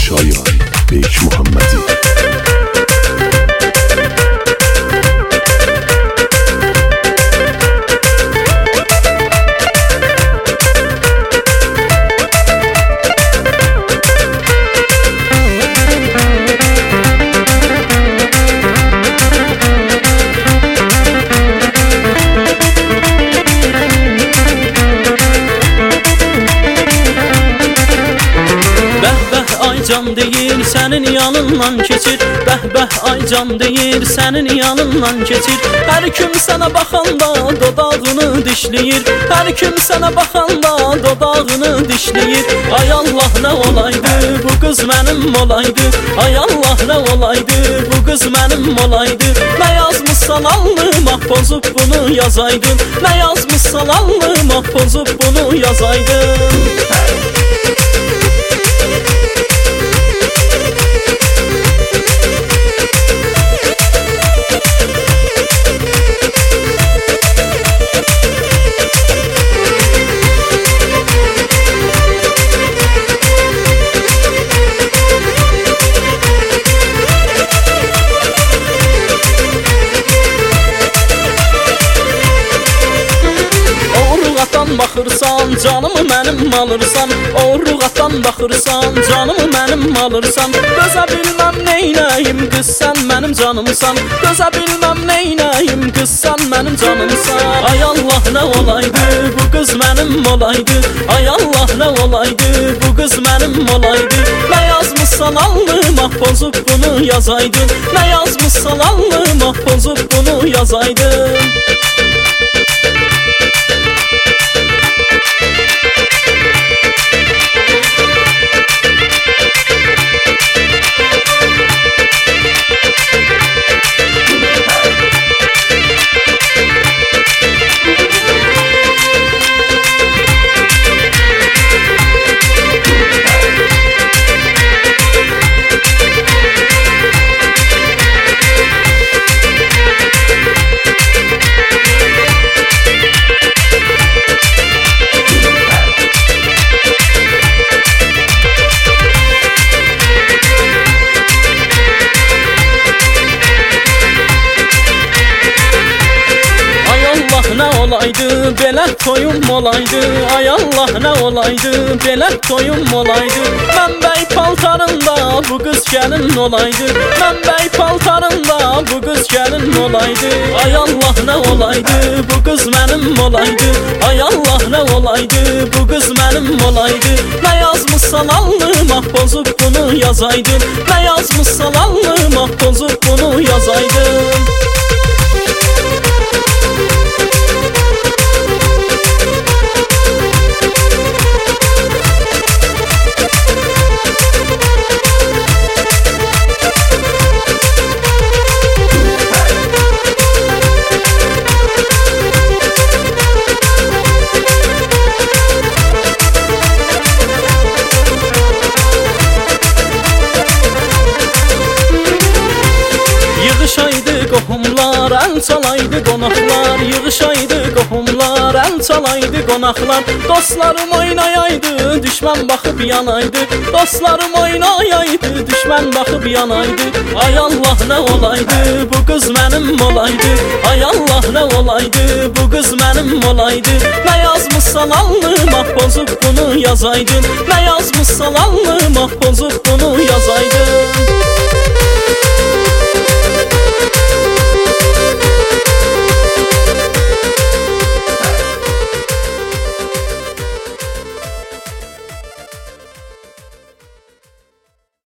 شایان بیک محمدی. Can deyir sənin yanından keçir. Bəh-bəh ay can deyir sənin yanından keçir. Hər kim sənə baxanda dodağını dişləyir. Hər kim sənə baxanda dodağını dişləyir. Ay Allah nə olaydı bu qız mənim olaydı. Ay Allah nə olaydı bu qız mənim olaydı. Nə yazmışsan alnıma pozub bunu yazaydın. Nə yazmışsan alnıma pozub bunu yazaydın. Baxırsan canımı mənim alırsan. Oruqatan baxırsan canımı mənim alırsan. Dözə bilməm neynəyim qız sən mənim canımsan. Dözə bilməm neynəyim qız sən mənim canımsan. Ay Allah nə olaydı bu qız mənim olaydı. Ay Allah nə olaydı bu qız mənim olaydı. Nə yazmışsan alnıma pozub bunu yazaydın. Nə yazmışsan alnıma pozub bunu yazaydın. Olaydı, belə toyum olaydı. Ay Allah nə olaydı, belə toyum olaydı. Mən bəy paltarında bu qız gəlin olaydı. Mən bəy paltarında bu qız gəlin olaydı. Ay Allah nə olaydı, bu qız mənim olaydı. Ay Allah nə olaydı, bu qız mənim olaydı. Nə yazmışsan alnıma pozub bunu yazaydın. Nə yazmışsan alnıma pozub bunu yazaydın. Yığışaydı qohumlar, əl çalaydı qonaqlar. Yığışaydı qohumlar, əl çalaydı qonaqlar. Dostlarım oynayaydı, düşmən baxıb yanaydı. Dostlarım oynayaydı, düşmən baxıb yanaydı. Ay Allah nə olaydı, bu qız mənim olaydı. Ay Allah nə olaydı, bu qız mənim olaydı. Nə yazmışsan alnıma pozub bunu yazaydın. Nə yazmışsan alnıma pozub